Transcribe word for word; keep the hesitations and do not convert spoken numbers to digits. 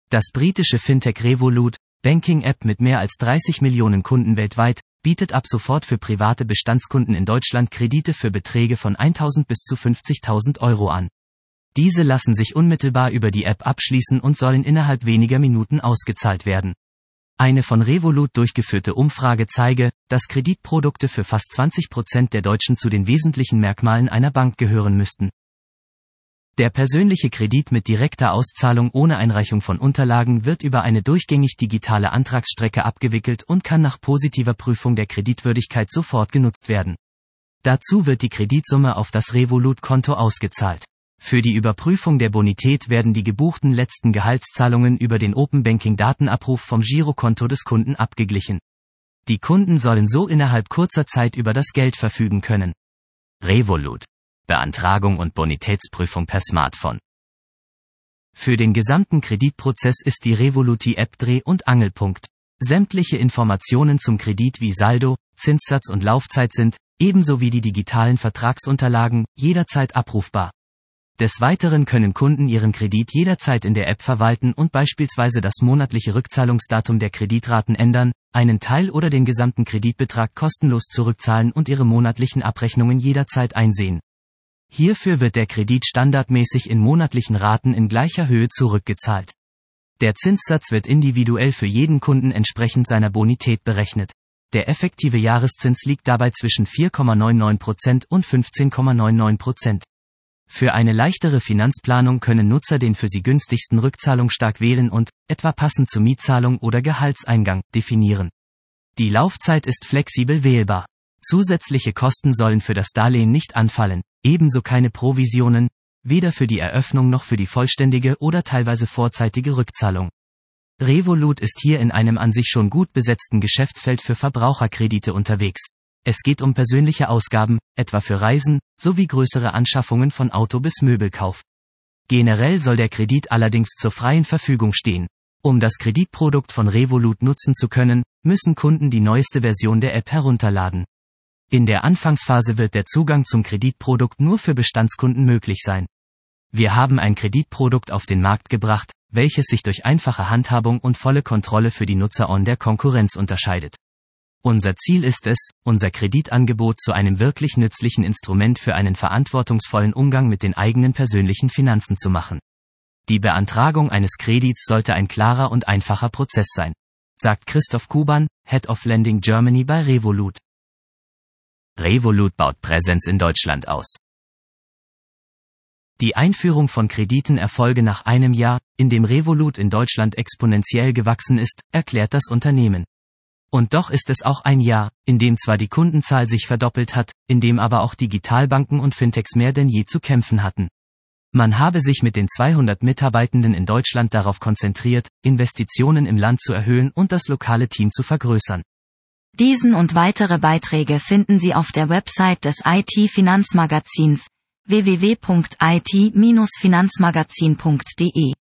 Das britische Fintech Revolut, Banking-App mit mehr als dreißig Millionen Kunden weltweit, bietet ab sofort für private Bestandskunden in Deutschland Kredite für Beträge von eintausend bis zu fünfzigtausend Euro an. Diese lassen sich unmittelbar über die App abschließen und sollen innerhalb weniger Minuten ausgezahlt werden. Eine von Revolut durchgeführte Umfrage zeige, dass Kreditprodukte für fast zwanzig Prozent der Deutschen zu den wesentlichen Merkmalen einer Bank gehören müssten. Der persönliche Kredit mit direkter Auszahlung ohne Einreichung von Unterlagen wird über eine durchgängig digitale Antragsstrecke abgewickelt und kann nach positiver Prüfung der Kreditwürdigkeit sofort genutzt werden. Dazu wird die Kreditsumme auf das Revolut-Konto ausgezahlt. Für die Überprüfung der Bonität werden die gebuchten letzten Gehaltszahlungen über den Open-Banking-Datenabruf vom Girokonto des Kunden abgeglichen. Die Kunden sollen so innerhalb kurzer Zeit über das Geld verfügen können. Revolut. Beantragung und Bonitätsprüfung per Smartphone. Für den gesamten Kreditprozess ist die Revolut-App Dreh- und Angelpunkt. Sämtliche Informationen zum Kredit wie Saldo, Zinssatz und Laufzeit sind, ebenso wie die digitalen Vertragsunterlagen, jederzeit abrufbar. Des Weiteren können Kunden ihren Kredit jederzeit in der App verwalten und beispielsweise das monatliche Rückzahlungsdatum der Kreditraten ändern, einen Teil oder den gesamten Kreditbetrag kostenlos zurückzahlen und ihre monatlichen Abrechnungen jederzeit einsehen. Hierfür wird der Kredit standardmäßig in monatlichen Raten in gleicher Höhe zurückgezahlt. Der Zinssatz wird individuell für jeden Kunden entsprechend seiner Bonität berechnet. Der effektive Jahreszins liegt dabei zwischen vier Komma neunundneunzig Prozent und fünfzehn Komma neunundneunzig Prozent. Für eine leichtere Finanzplanung können Nutzer den für sie günstigsten Rückzahlungstag wählen und, etwa passend zur Mietzahlung oder Gehaltseingang, definieren. Die Laufzeit ist flexibel wählbar. Zusätzliche Kosten sollen für das Darlehen nicht anfallen, ebenso keine Provisionen, weder für die Eröffnung noch für die vollständige oder teilweise vorzeitige Rückzahlung. Revolut ist hier in einem an sich schon gut besetzten Geschäftsfeld für Verbraucherkredite unterwegs. Es geht um persönliche Ausgaben, etwa für Reisen, sowie größere Anschaffungen von Auto bis Möbelkauf. Generell soll der Kredit allerdings zur freien Verfügung stehen. Um das Kreditprodukt von Revolut nutzen zu können, müssen Kunden die neueste Version der App herunterladen. In der Anfangsphase wird der Zugang zum Kreditprodukt nur für Bestandskunden möglich sein. Wir haben ein Kreditprodukt auf den Markt gebracht, welches sich durch einfache Handhabung und volle Kontrolle für die Nutzer von der Konkurrenz unterscheidet. Unser Ziel ist es, unser Kreditangebot zu einem wirklich nützlichen Instrument für einen verantwortungsvollen Umgang mit den eigenen persönlichen Finanzen zu machen. Die Beantragung eines Kredits sollte ein klarer und einfacher Prozess sein, sagt Christoph Kuban, Head of Lending Germany bei Revolut. Revolut baut Präsenz in Deutschland aus. Die Einführung von Krediten erfolge nach einem Jahr, in dem Revolut in Deutschland exponentiell gewachsen ist, erklärt das Unternehmen. Und doch ist es auch ein Jahr, in dem zwar die Kundenzahl sich verdoppelt hat, in dem aber auch Digitalbanken und Fintechs mehr denn je zu kämpfen hatten. Man habe sich mit den zweihundert Mitarbeitenden in Deutschland darauf konzentriert, Investitionen im Land zu erhöhen und das lokale Team zu vergrößern. Diesen und weitere Beiträge finden Sie auf der Website des I T-Finanzmagazins w w w punkt i t Bindestrich finanzmagazin punkt d e.